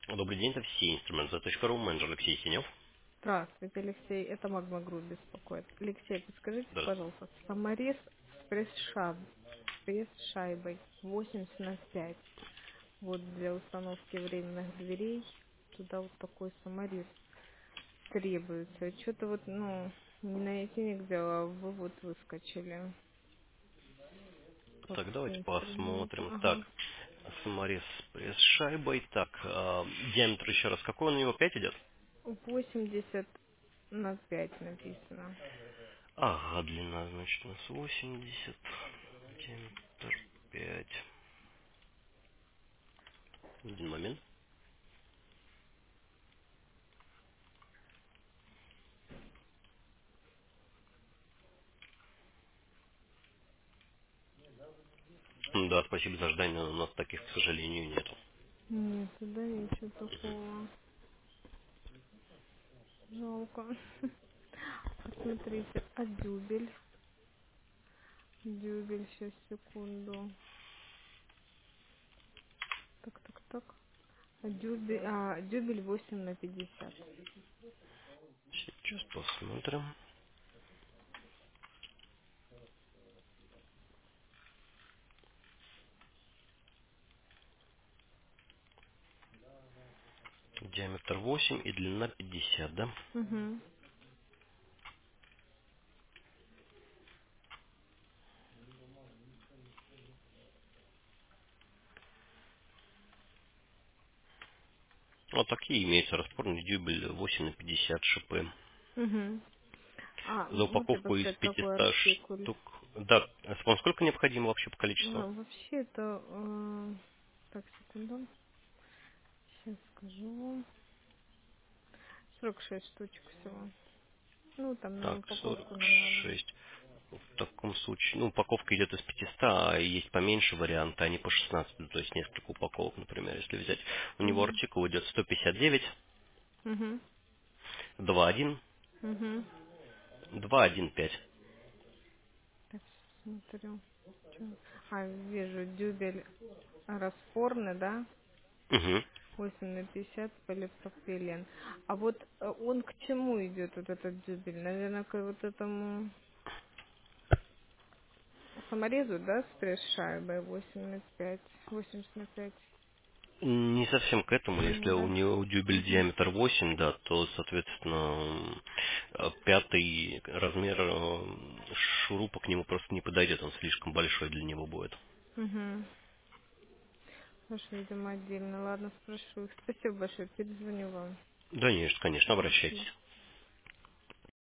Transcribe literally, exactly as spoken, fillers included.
Добрый день, это все инструменты за точка ру, менеджер Алексей Синев. Здравствуйте, Алексей. Это Магма Групп беспокоит. Алексей, подскажите, Здравствуйте. пожалуйста, саморез с пресс-шаб, с пресс-шайбой восемьдесят на пять. Вот для установки временных дверей туда вот такой саморез требуется. Что-то вот, ну, не найти нигде, а вы вот выскочили. Как Так, все давайте инструменты. посмотрим. Так, Ага. саморез с шайбой. Так, э, диаметр еще раз. Какой у него пять идет? восемьдесят на пять написано. Ага, длина, значит, у нас восемьдесят. Диаметр пять. Один момент. М, Да, спасибо за ожидание, но у нас таких, к сожалению, нету. Нет, туда ничего такого. Жалко. Посмотрите, а дюбель? Дюбель, сейчас, секунду. Так, так, так. А дюбель, а, дюбель восемь на пятьдесят. Сейчас посмотрим. Диаметр восемь и длина пятьдесят, да? Угу. Вот такие имеются распорный дюбель восемь на пятьдесят шипы. Угу. А, За можете упаковку из подсказать, какой пятисот артикуль? штук. Да, а вам сколько необходимо вообще по количеству? Ну, вообще это... э, так, секунду. Сейчас скажу. сорок шесть штучек всего. Ну, там на Так, сорок упаковку нам надо. шесть. В таком случае, ну, упаковка идет из пятисот, а есть поменьше варианты, они по шестнадцать, ну, то есть несколько упаковок, например, если взять. У него Угу. артикул идет сто пятьдесят девять, Угу. два один, Угу. два один пять. Так, смотрю. Чё? А, вижу, дюбель распорный, да? Угу. восемь на пятьдесят полипропилен. А вот э, он к чему идет, вот этот дюбель? Наверное, к вот этому саморезу, да, с пресс-шайбой восемь на пять, восемьдесят на пять. Не совсем к этому. Если Не, у да? него дюбель Угу. диаметр восемь, да, то, соответственно, э, пятый размер э, шурупа к нему просто не подойдет, он слишком большой для него будет. Угу. Хорошо, видимо, отдельно. Ладно, спрошу их. Спасибо большое, перезвоню вам. Да, нет, конечно, Спасибо. обращайтесь.